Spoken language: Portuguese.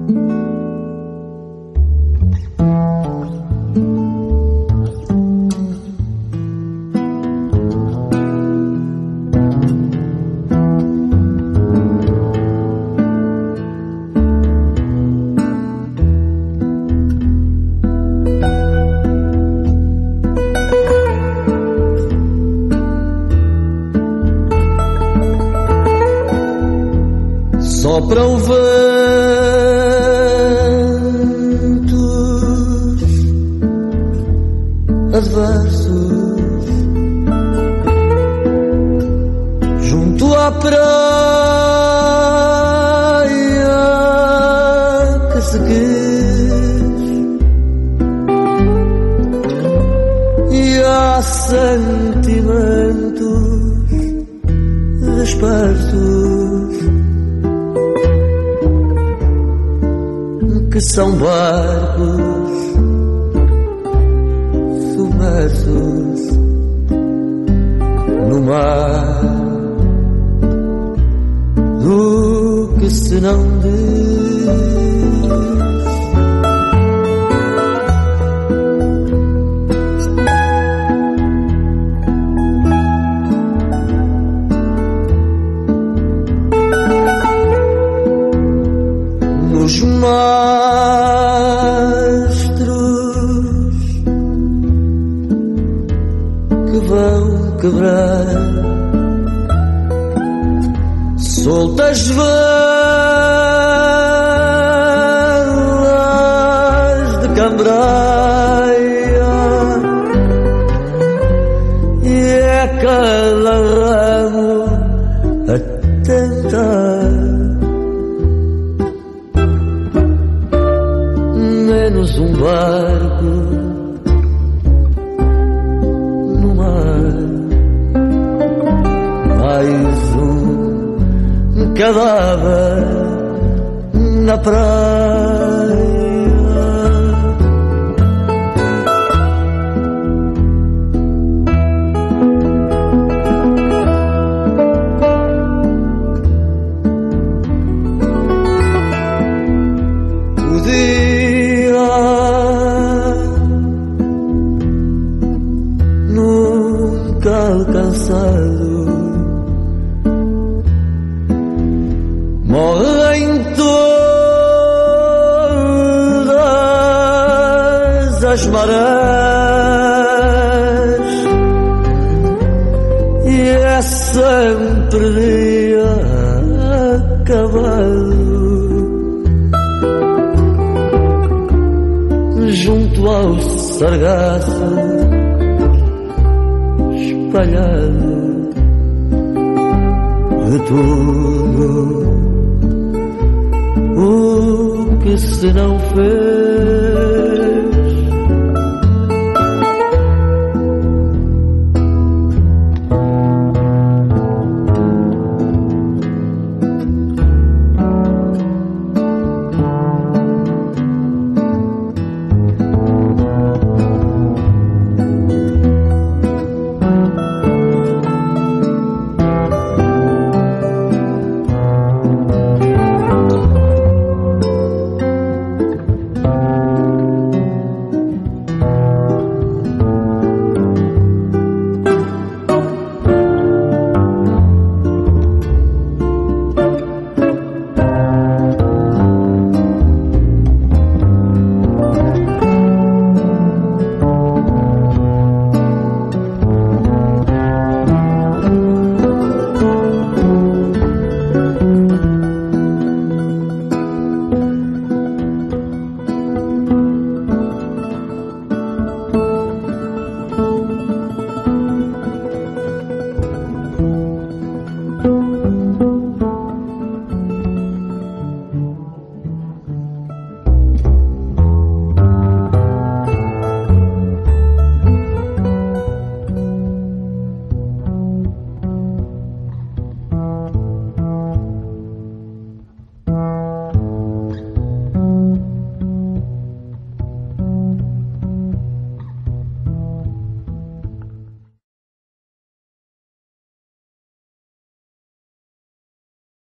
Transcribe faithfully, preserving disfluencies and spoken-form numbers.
Sopram ventos adversos junto à praia que se quis, e há sentimentos dispersos que são barcos submersos no mar do que se não diz. Nos mastros que vão quebrar soltas velas de cambraia, e é cada ramo a tentar menos um barco no mar, mais um cadáver na praia. O dia nunca alcançado morre em todas as marés, e é sempre dia acabado junto ao sargaço espalhado de tudo o que se não fez.